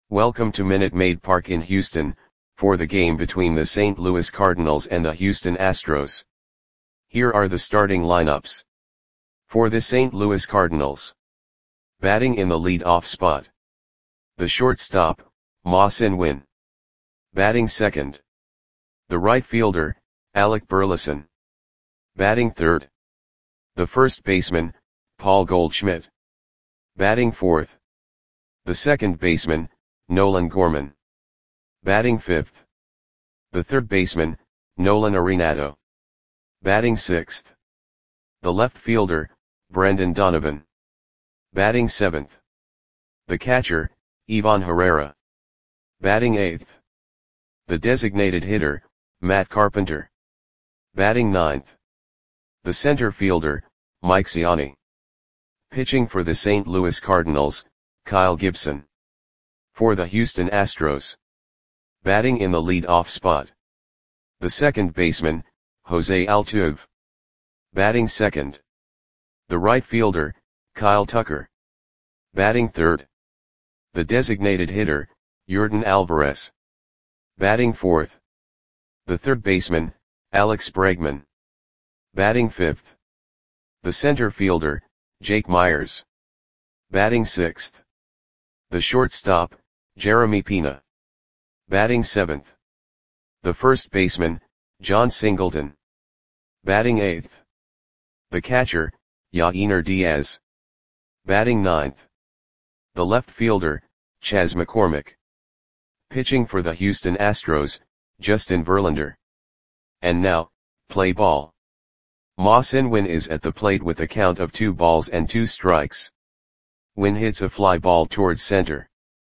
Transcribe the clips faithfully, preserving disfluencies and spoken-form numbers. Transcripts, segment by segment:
Welcome to Minute Maid Park in Houston, for the game between the Saint Louis Cardinals and the Houston Astros. Here are the starting lineups. For the Saint Louis Cardinals. Batting in the lead-off spot. The shortstop, Ma-Sin Win. Batting second. The right fielder, Alec Burleson. Batting third. The first baseman, Paul Goldschmidt. Batting fourth. The second baseman, Nolan Gorman. Batting fifth. The third baseman, Nolan Arenado. Batting sixth. The left fielder, Brendan Donovan. Batting seventh. The catcher, Ivan Herrera. Batting eighth. The designated hitter, Matt Carpenter. Batting ninth. The center fielder, Mike Ciani. Pitching for the Saint Louis Cardinals, Kyle Gibson. For the Houston Astros. Batting in the lead-off spot. The second baseman, Jose Altuve. Batting second. The right fielder, Kyle Tucker. Batting third. The designated hitter, Yordan Alvarez. Batting fourth. The third baseman, Alex Bregman. Batting fifth. The center fielder, Jake Meyers. Batting sixth. The shortstop, Jeremy Pena. Batting seventh. The first baseman, John Singleton. Batting eighth. The catcher, Yainer Diaz. Batting ninth. The left fielder, Chas McCormick. Pitching for the Houston Astros, Justin Verlander. And now, play ball. Ma-Sin Win is at the plate with a count of two balls and two strikes. Win hits a fly ball towards center.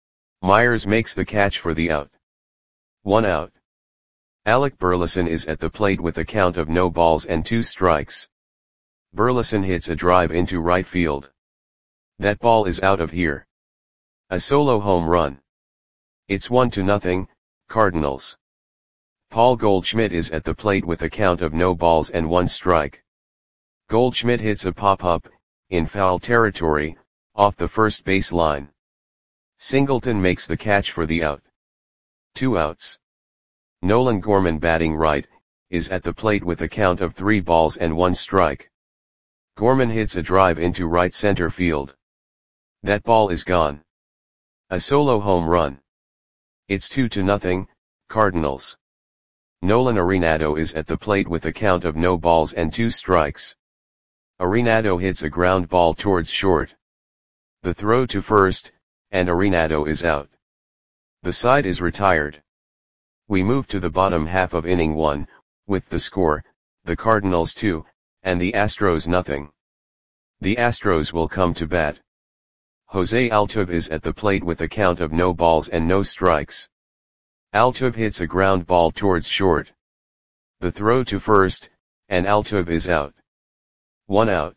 Meyers makes the catch for the out. One out. Alec Burleson is at the plate with a count of no balls and two strikes. Burleson hits a drive into right field. That ball is out of here. A solo home run. It's one to nothing, Cardinals. Paul Goldschmidt is at the plate with a count of no balls and one strike. Goldschmidt hits a pop-up, in foul territory, off the first base line. Singleton makes the catch for the out. Two outs. Nolan Gorman, batting right, is at the plate with a count of three balls and one strike. Gorman hits a drive into right center field. That ball is gone. A solo home run. It's two to nothing, Cardinals. Nolan Arenado is at the plate with a count of no balls and two strikes. Arenado hits a ground ball towards short. The throw to first, and Arenado is out. The side is retired. We move to the bottom half of inning one, with the score, the Cardinals two, and the Astros nothing. The Astros will come to bat. Jose Altuve is at the plate with a count of no balls and no strikes. Altuve hits a ground ball towards short. The throw to first, and Altuve is out. One out.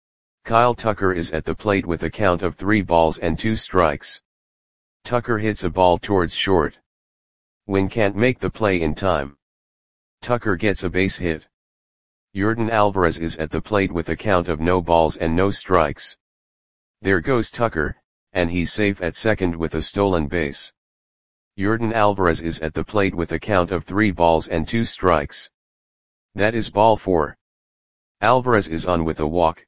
Kyle Tucker is at the plate with a count of three balls and two strikes. Tucker hits a ball towards short. Win can't make the play in time. Tucker gets a base hit. Yordan Alvarez is at the plate with a count of no balls and no strikes. There goes Tucker, and he's safe at second with a stolen base. Yordan Alvarez is at the plate with a count of three balls and two strikes. That is ball four. Alvarez is on with a walk.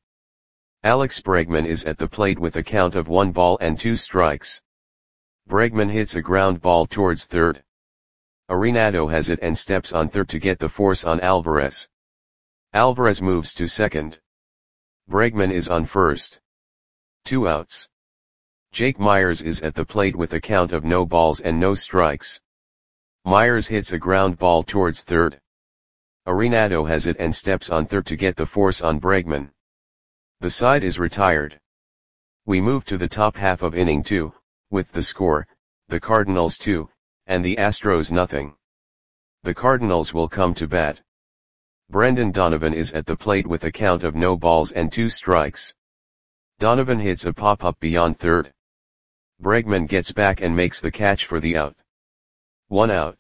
Alex Bregman is at the plate with a count of one ball and two strikes. Bregman hits a ground ball towards third. Arenado has it and steps on third to get the force on Alvarez. Alvarez moves to second. Bregman is on first. Two outs. Jake Meyers is at the plate with a count of no balls and no strikes. Meyers hits a ground ball towards third. Arenado has it and steps on third to get the force on Bregman. The side is retired. We move to the top half of inning two, with the score, the Cardinals two, and the Astros nothing. The Cardinals will come to bat. Brendan Donovan is at the plate with a count of no balls and two strikes. Donovan hits a pop-up beyond third. Bregman gets back and makes the catch for the out. One out.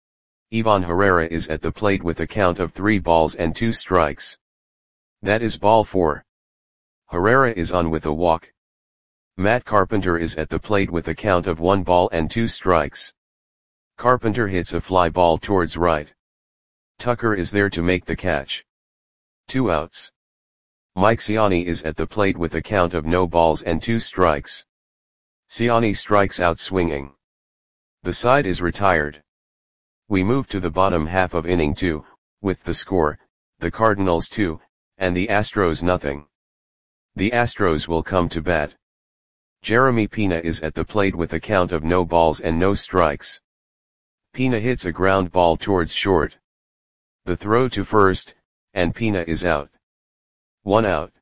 Ivan Herrera is at the plate with a count of three balls and two strikes. That is ball four. Herrera is on with a walk. Matt Carpenter is at the plate with a count of one ball and two strikes. Carpenter hits a fly ball towards right. Tucker is there to make the catch. Two outs. Mike Ciani is at the plate with a count of no balls and two strikes. Ciani strikes out swinging. The side is retired. We move to the bottom half of inning two, with the score, the Cardinals two, and the Astros nothing. The Astros will come to bat. Jeremy Pena is at the plate with a count of no balls and no strikes. Pena hits a ground ball towards short. The throw to first, and Pena is out. One out.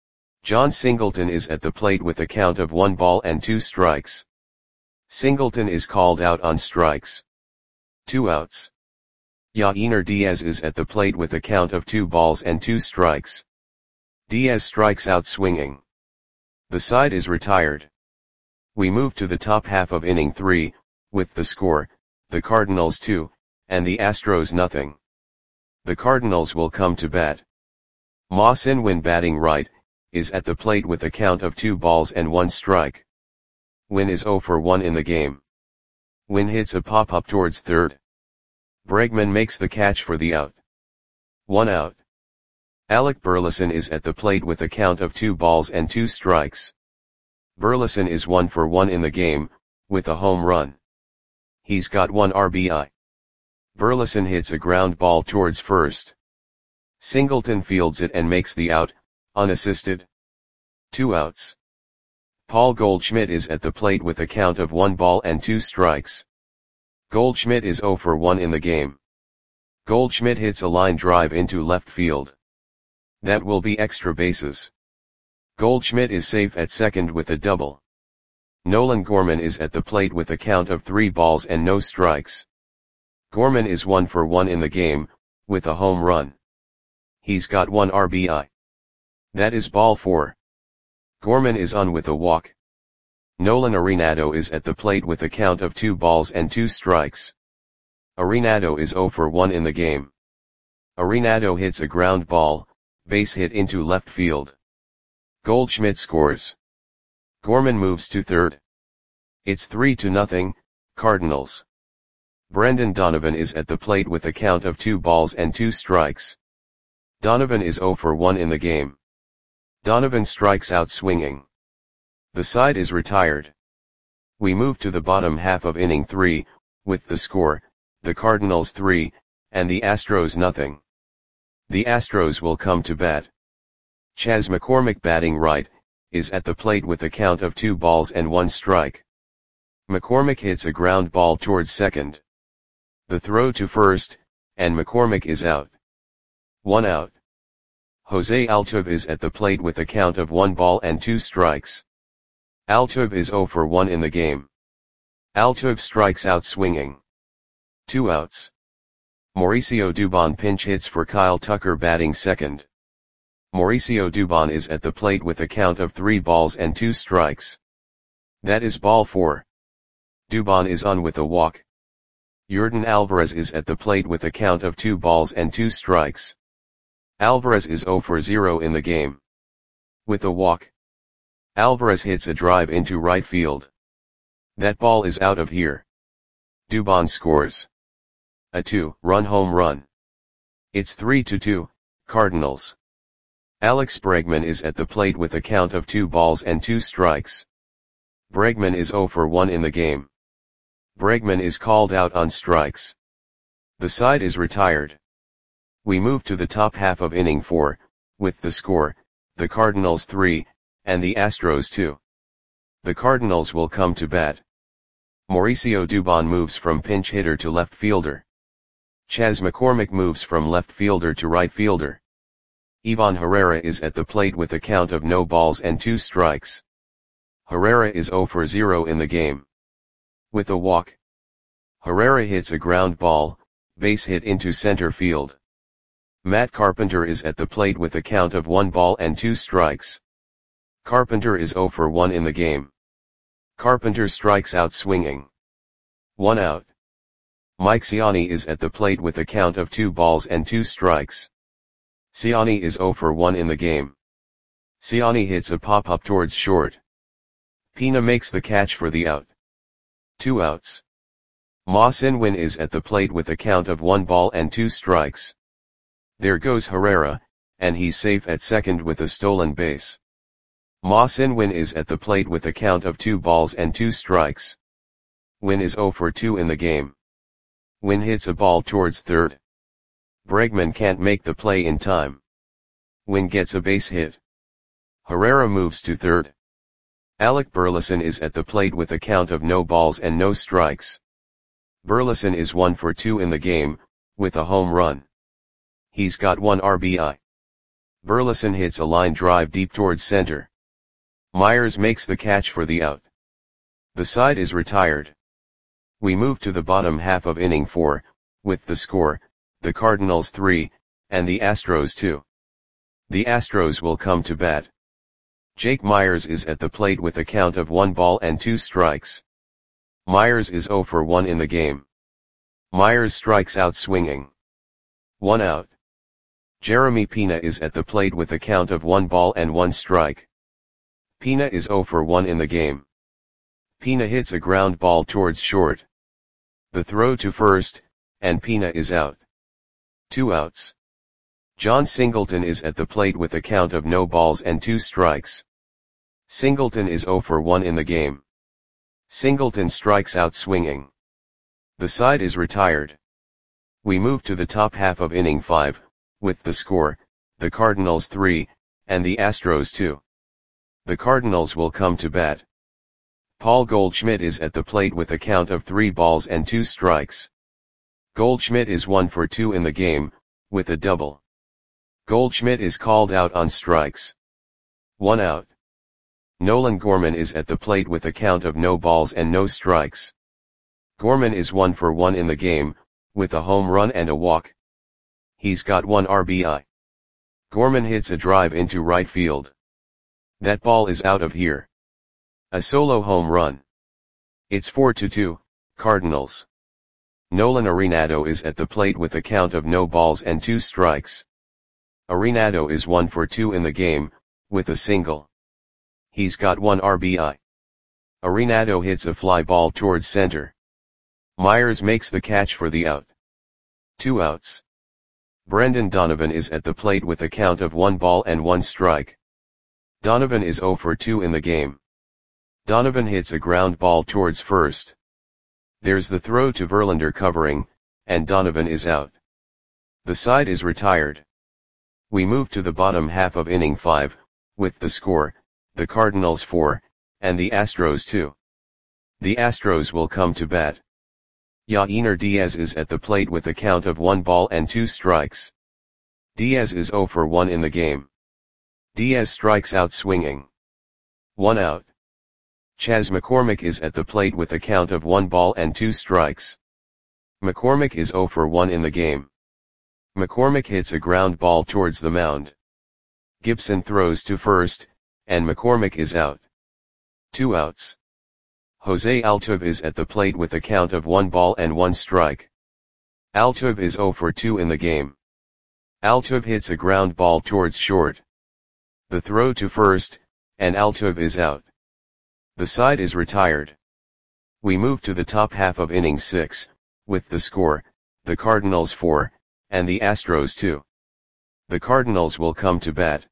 John Singleton is at the plate with a count of one ball and two strikes. Singleton is called out on strikes. Two outs. Yainer Diaz is at the plate with a count of two balls and two strikes. Diaz strikes out swinging. The side is retired. We move to the top half of inning three, with the score, the Cardinals two, and the Astros nothing. The Cardinals will come to bat. Ma Sin-Win batting right, is at the plate with a count of two balls and one strike. Win is oh for one in the game. Win hits a pop-up towards third. Bregman makes the catch for the out. One out. Alec Burleson is at the plate with a count of two balls and two strikes. Burleson is one for one in the game, with a home run. He's got one R B I. Burleson hits a ground ball towards first. Singleton fields it and makes the out, unassisted. Two outs. Paul Goldschmidt is at the plate with a count of one ball and two strikes. Goldschmidt is oh for one in the game. Goldschmidt hits a line drive into left field. That will be extra bases. Goldschmidt is safe at second with a double. Nolan Gorman is at the plate with a count of three balls and no strikes. Gorman is one for one in the game, with a home run. He's got one R B I. That is ball four. Gorman is on with a walk. Nolan Arenado is at the plate with a count of two balls and two strikes. Arenado is oh for one in the game. Arenado hits a ground ball, base hit into left field. Goldschmidt scores. Gorman moves to third. It's three to nothing, Cardinals. Brendan Donovan is at the plate with a count of two balls and two strikes. Donovan is oh for one in the game. Donovan strikes out swinging. The side is retired. We move to the bottom half of inning three, with the score, the Cardinals three, and the Astros nothing. The Astros will come to bat. Chas McCormick batting right, is at the plate with a count of two balls and one strike. McCormick hits a ground ball towards second. The throw to first, and McCormick is out. One out. Jose Altuve is at the plate with a count of one ball and two strikes. Altuve is oh for one in the game. Altuve strikes out swinging. Two outs. Mauricio Dubon pinch hits for Kyle Tucker batting second. Mauricio Dubon is at the plate with a count of three balls and two strikes. That is ball four. Dubon is on with a walk. Yordan Alvarez is at the plate with a count of two balls and two strikes. Alvarez is oh for zero in the game. With a walk. Alvarez hits a drive into right field. That ball is out of here. Dubon scores a two-run home run. It's three to two, Cardinals. Alex Bregman is at the plate with a count of two balls and two strikes. Bregman is oh for one in the game. Bregman is called out on strikes. The side is retired. We move to the top half of inning four, with the score, the Cardinals three, and the Astros two. The Cardinals will come to bat. Mauricio Dubon moves from pinch hitter to left fielder. Chas McCormick moves from left fielder to right fielder. Ivan Herrera is at the plate with a count of no balls and two strikes. Herrera is oh for zero in the game. With a walk. Herrera hits a ground ball, base hit into center field. Matt Carpenter is at the plate with a count of one ball and two strikes. Carpenter is oh for one in the game. Carpenter strikes out swinging. One out. Mike Ciani is at the plate with a count of two balls and two strikes. Ciani is oh for one in the game. Ciani hits a pop-up towards short. Pina makes the catch for the out. Two outs. Ma Sin-win is at the plate with a count of one ball and two strikes. There goes Herrera, and he's safe at second with a stolen base. Ma Sin-win is at the plate with a count of two balls and two strikes. Win is oh for two in the game. Win hits a ball towards third. Bregman can't make the play in time. Win gets a base hit. Herrera moves to third. Alec Burleson is at the plate with a count of no balls and no strikes. Burleson is one for two in the game, with a home run. He's got one R B I. Burleson hits a line drive deep towards center. Myers makes the catch for the out. The side is retired. We move to the bottom half of inning four, with the score, the Cardinals three, and the Astros two. The Astros will come to bat. Jake Myers is at the plate with a count of one ball and two strikes. Myers is oh for one in the game. Myers strikes out swinging. One out. Jeremy Pina is at the plate with a count of one ball and one strike. Pina is oh for one in the game. Pina hits a ground ball towards short. The throw to first, and Pina is out. Two outs. John Singleton is at the plate with a count of no balls and two strikes. Singleton is oh for one in the game. Singleton strikes out swinging. The side is retired. We move to the top half of inning five, with the score, the Cardinals three, and the Astros two. The Cardinals will come to bat. Paul Goldschmidt is at the plate with a count of three balls and two strikes. Goldschmidt is one for two in the game, with a double. Goldschmidt is called out on strikes. One out. Nolan Gorman is at the plate with a count of no balls and no strikes. Gorman is one for one in the game, with a home run and a walk. He's got one R B I. Gorman hits a drive into right field. That ball is out of here. A solo home run. It's four to two, Cardinals. Nolan Arenado is at the plate with a count of no balls and two strikes. Arenado is one for two in the game, with a single. He's got one R B I. Arenado hits a fly ball towards center. Myers makes the catch for the out. Two outs. Brendan Donovan is at the plate with a count of one ball and one strike. Donovan is oh for two in the game. Donovan hits a ground ball towards first. There's the throw to Verlander covering, and Donovan is out. The side is retired. We move to the bottom half of inning five, with the score, the Cardinals four, and the Astros two. The Astros will come to bat. Yainer Diaz is at the plate with a count of one ball and two strikes. Diaz is oh for one in the game. Diaz strikes out swinging. One out. Chas McCormick is at the plate with a count of one ball and two strikes. McCormick is oh for one in the game. McCormick hits a ground ball towards the mound. Gibson throws to first, and McCormick is out. Two outs. Jose Altuve is at the plate with a count of one ball and one strike. Altuve is oh for two in the game. Altuve hits a ground ball towards short. The throw to first, and Altuve is out. The side is retired. We move to the top half of inning six, with the score, the Cardinals four, and the Astros two. The Cardinals will come to bat.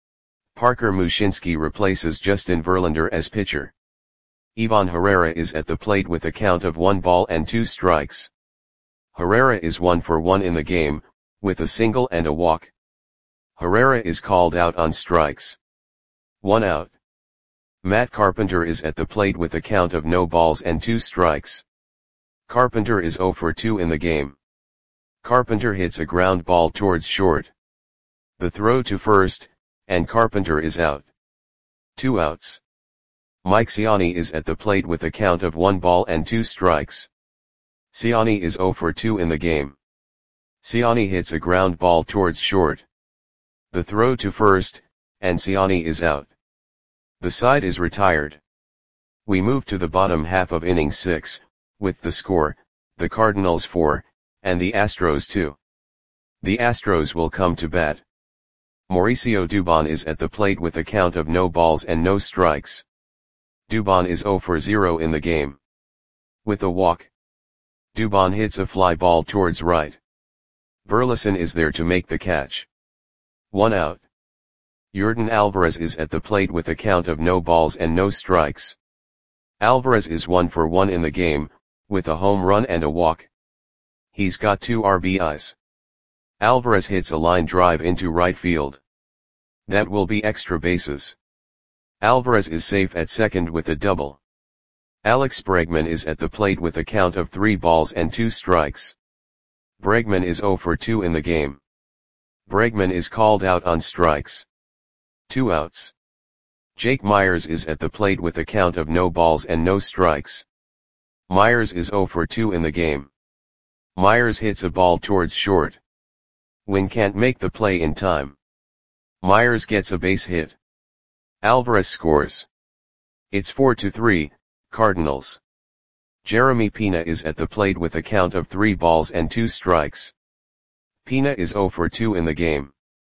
Parker Mushinski replaces Justin Verlander as pitcher. Ivan Herrera is at the plate with a count of one ball and two strikes. Herrera is one for one in the game, with a single and a walk. Herrera is called out on strikes. One out. Matt Carpenter is at the plate with a count of no balls and two strikes. Carpenter is oh for two in the game. Carpenter hits a ground ball towards short. The throw to first, and Carpenter is out. Two outs. Mike Ciani is at the plate with a count of one ball and two strikes. Ciani is oh for two in the game. Ciani hits a ground ball towards short. The throw to first, and Ciani is out. The side is retired. We move to the bottom half of inning six, with the score, the Cardinals four, and the Astros two. The Astros will come to bat. Mauricio Dubon is at the plate with a count of no balls and no strikes. Dubon is zero for zero in the game. With a walk, Dubon hits a fly ball towards right. Burleson is there to make the catch. One out. Yordan Alvarez is at the plate with a count of no balls and no strikes. Alvarez is one for one in the game, with a home run and a walk. He's got two R B Is. Alvarez hits a line drive into right field. That will be extra bases. Alvarez is safe at second with a double. Alex Bregman is at the plate with a count of three balls and two strikes. Bregman is zero for two in the game. Bregman is called out on strikes. Two outs. Jake Myers is at the plate with a count of no balls and no strikes. Myers is zero for two in the game. Myers hits a ball towards short. Wynn can't make the play in time. Myers gets a base hit. Alvarez scores. It's four to three, Cardinals. Jeremy Pena is at the plate with a count of three balls and two strikes. Pena is zero for two in the game.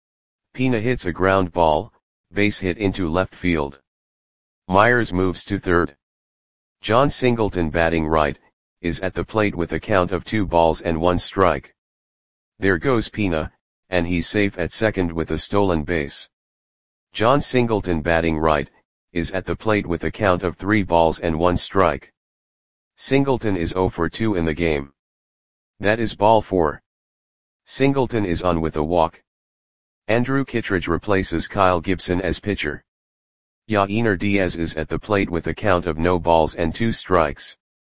Pena hits a ground ball, base hit into left field. Myers moves to third. John Singleton, batting right, is at the plate with a count of two balls and one strike. There goes Pena, and he's safe at second with a stolen base. John Singleton, batting right, is at the plate with a count of three balls and one strike. Singleton is zero for two in the game. That is ball four. Singleton is on with a walk. Andrew Kittredge replaces Kyle Gibson as pitcher. Yainer Diaz is at the plate with a count of no balls and two strikes.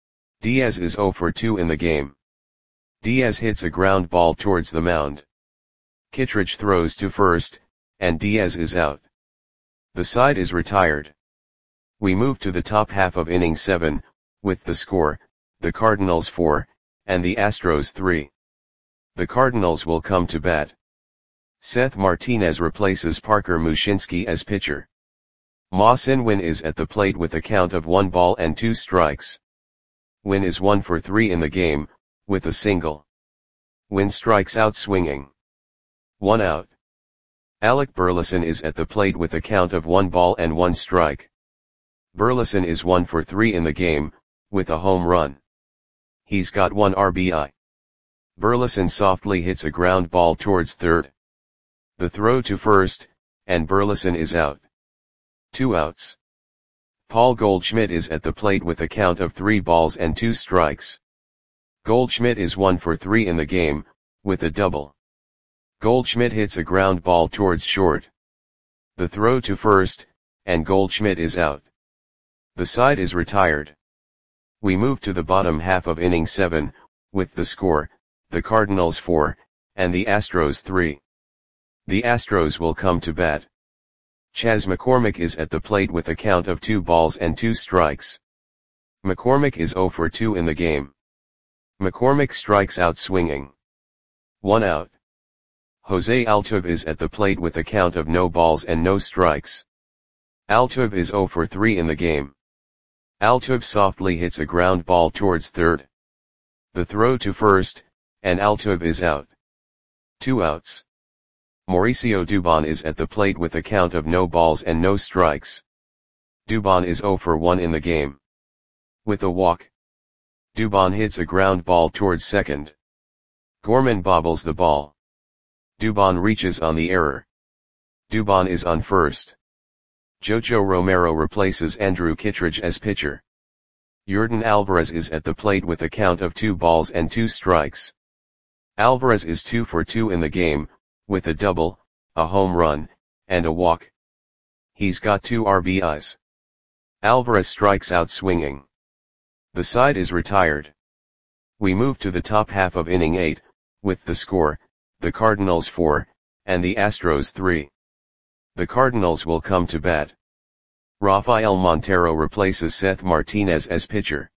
Diaz is zero for two in the game. Diaz hits a ground ball towards the mound. Kittredge throws to first, and Diaz is out. The side is retired. We move to the top half of inning seven, with the score, the Cardinals four, and the Astros three. The Cardinals will come to bat. Seth Martinez replaces Parker Mushinski as pitcher. Ma-Sin Win is at the plate with a count of one ball and two strikes. Win is one for three in the game, with a single. Win strikes out swinging. One out. Alec Burleson is at the plate with a count of one ball and one strike. Burleson is one for three in the game, with a home run. He's got one R B I. Burleson softly hits a ground ball towards third. The throw to first, and Burleson is out. Two outs. Paul Goldschmidt is at the plate with a count of three balls and two strikes. Goldschmidt is one for three in the game, with a double. Goldschmidt hits a ground ball towards short. The throw to first, and Goldschmidt is out. The side is retired. We move to the bottom half of inning seven, with the score, the Cardinals four, and the Astros three. The Astros will come to bat. Chas McCormick is at the plate with a count of two balls and two strikes. McCormick is zero for two in the game. McCormick strikes out swinging. One out. Jose Altuve is at the plate with a count of no balls and no strikes. Altuve is zero for three in the game. Altuve softly hits a ground ball towards third. The throw to first, and Altuve is out. Two outs. Mauricio Dubon is at the plate with a count of no balls and no strikes. Dubon is zero for one in the game. With a walk, Dubon hits a ground ball towards second. Gorman bobbles the ball. Dubon reaches on the error. Dubon is on first. Jojo Romero replaces Andrew Kittredge as pitcher. Yordan Alvarez is at the plate with a count of two balls and two strikes. Alvarez is two for two in the game, with a double, a home run, and a walk. He's got two R B Is. Alvarez strikes out swinging. The side is retired. We move to the top half of inning eight, with the score, the Cardinals four, and the Astros three. The Cardinals will come to bat. Rafael Montero replaces Seth Martinez as pitcher.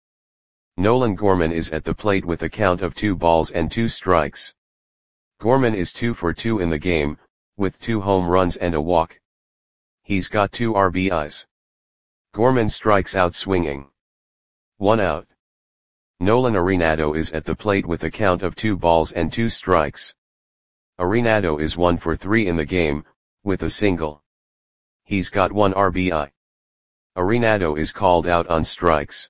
Nolan Gorman is at the plate with a count of two balls and two strikes. Gorman is two for two in the game, with two home runs and a walk. He's got two R B Is. Gorman strikes out swinging. One out. Nolan Arenado is at the plate with a count of two balls and two strikes. Arenado is one for three in the game, with a single. He's got one R B I. Arenado is called out on strikes.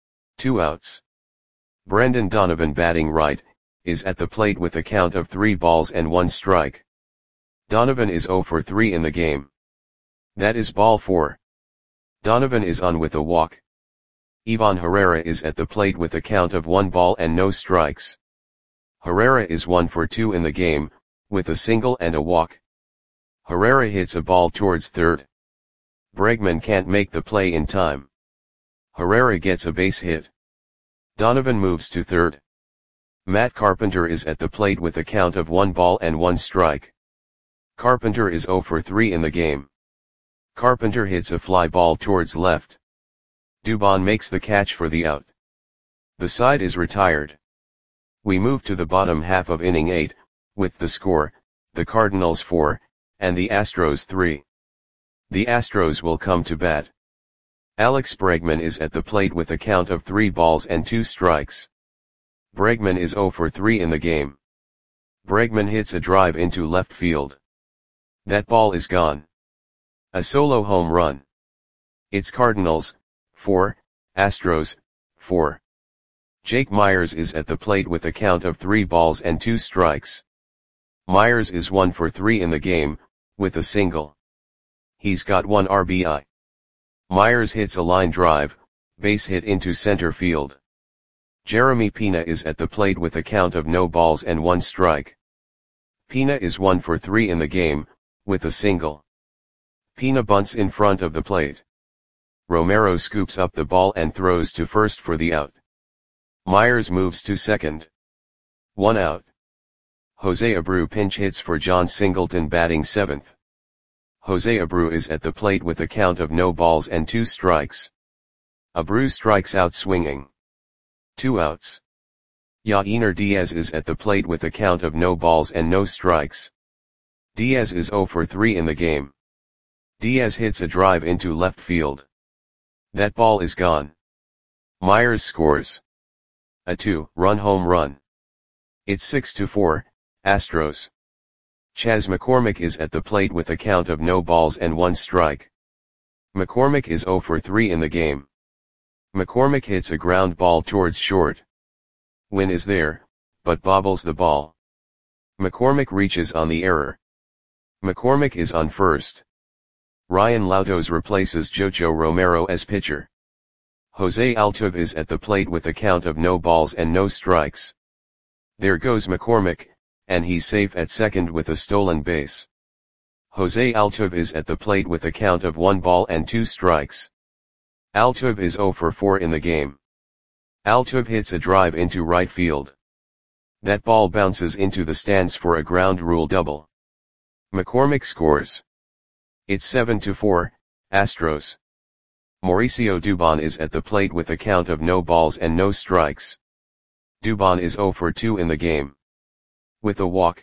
Two outs. Brendan Donovan, batting right, is at the plate with a count of three balls and one strike. Donovan is oh for three in the game. That is ball four. Donovan is on with a walk. Ivan Herrera is at the plate with a count of one ball and no strikes. Herrera is one for two in the game, with a single and a walk. Herrera hits a ball towards third. Bregman can't make the play in time. Herrera gets a base hit. Donovan moves to third. Matt Carpenter is at the plate with a count of one ball and one strike. Carpenter is oh for three in the game. Carpenter hits a fly ball towards left. Dubon makes the catch for the out. The side is retired. We move to the bottom half of inning eight, with the score, the Cardinals four, and the Astros three. The Astros will come to bat. Alex Bregman is at the plate with a count of three balls and two strikes. Bregman is oh for three in the game. Bregman hits a drive into left field. That ball is gone. A solo home run. It's Cardinals, four, Astros, four. Jake Meyers is at the plate with a count of three balls and two strikes. Meyers is one for three in the game, with a single. He's got one R B I. Meyers hits a line drive, base hit into center field. Jeremy Pena is at the plate with a count of no balls and one strike. Pena is one for three in the game, with a single. Pena bunts in front of the plate. Romero scoops up the ball and throws to first for the out. Meyers moves to second. One out. Jose Abreu pinch hits for John Singleton, batting seventh. Jose Abreu is at the plate with a count of no balls and two strikes. Abreu strikes out swinging. Two outs. Yainer Diaz is at the plate with a count of no balls and no strikes. Diaz is oh for three in the game. Diaz hits a drive into left field. That ball is gone. Meyers scores a two-run home run. It's six to four, Astros. Chas McCormick is at the plate with a count of no balls and one strike. McCormick is oh for three in the game. McCormick hits a ground ball towards short. Wynn is there, but bobbles the ball. McCormick reaches on the error. McCormick is on first. Ryan Lautos replaces Jojo Romero as pitcher. Jose Altuve is at the plate with a count of no balls and no strikes. There goes McCormick, and he's safe at second with a stolen base. Jose Altuve is at the plate with a count of one ball and two strikes. Altuve is oh for four in the game. Altuve hits a drive into right field. That ball bounces into the stands for a ground rule double. McCormick scores. It's seven to four, Astros. Mauricio Dubon is at the plate with a count of no balls and no strikes. Dubon is oh for two in the game. With a walk.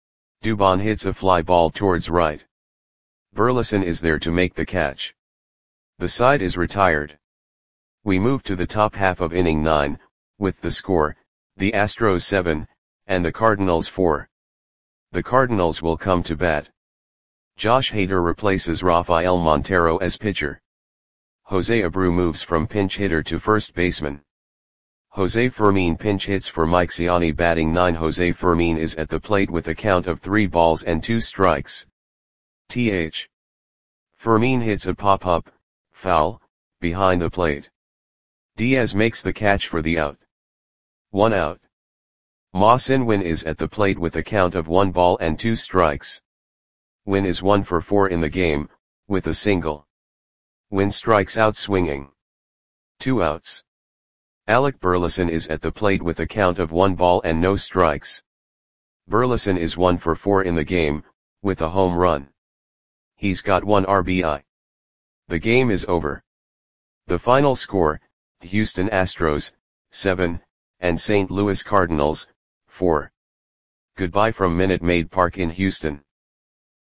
Dubon hits a fly ball towards right. Burleson is there to make the catch. The side is retired. We move to the top half of inning nine, with the score, the Astros seven, and the Cardinals four. The Cardinals will come to bat. Josh Hader replaces Rafael Montero as pitcher. Jose Abreu moves from pinch hitter to first baseman. Jose Fermin pinch hits for Mike Ciani, batting nine. Jose Fermin is at the plate with a count of three balls and two strikes. T H. Fermin hits a pop-up, foul, behind the plate. Diaz makes the catch for the out. One out. Ma-Sin Win is at the plate with a count of one ball and two strikes. Win is one for four in the game, with a single. Win strikes out swinging. Two outs. Alec Burleson is at the plate with a count of one ball and no strikes. Burleson is one for four in the game, with a home run. He's got one R B I. The game is over. The final score, Houston Astros, seven, and Saint Louis Cardinals, four. Goodbye from Minute Maid Park in Houston.